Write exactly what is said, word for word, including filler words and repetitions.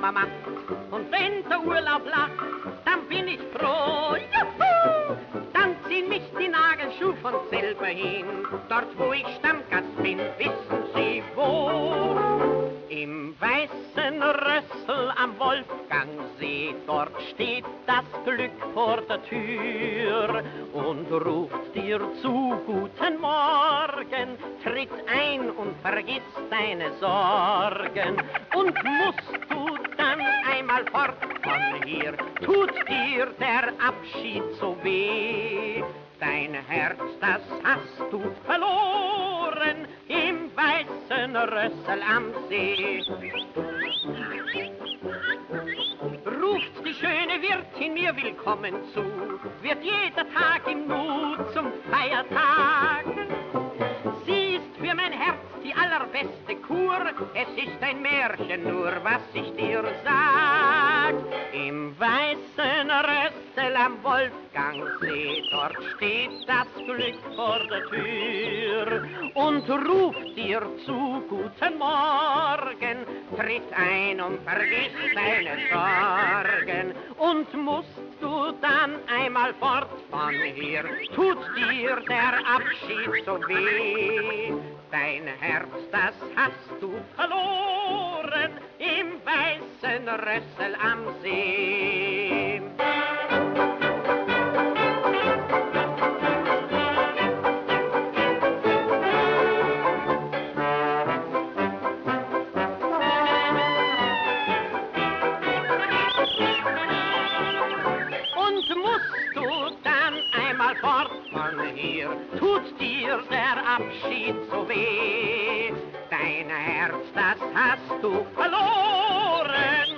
Sommer macht. Und wenn der Urlaub lacht, dann bin ich froh. Juhu! Dann ziehen mich die Nagelschuhe von selber hin. Dort, wo ich Stammgast bin, wissen Sie wo. Im weißen Rössel am Wolfgangsee, dort steht das Glück vor der Tür und ruft dir zu, guten Morgen, tritt ein und vergiss deine Sorgen. Und musst du dann einmal fort von hier, tut dir der Abschied so weh. Dein Herz, das hast du verloren im weißen Rössel am See. Ruft die schöne Wirtin mir willkommen zu, wird jeder Tag im Nu zum Feiertag. Sie ist für mein Herz die allerbeste Kur, es ist ein Märchen nur, was ich dir sag. Im weißen Rössel am Wolfgangsee, dort steht das Glück vor der Tür und ruft dir zu, guten Morgen, tritt ein und vergiss deine Sorgen. Und musst du dann einmal fort von hier, tut dir der Abschied so weh. Dein Herz, das hast du verloren im weißen Rössel am See. Und musst du dann einmal fort von hier, tut dir der Abschied so weh. Dein Herz, das hast du verloren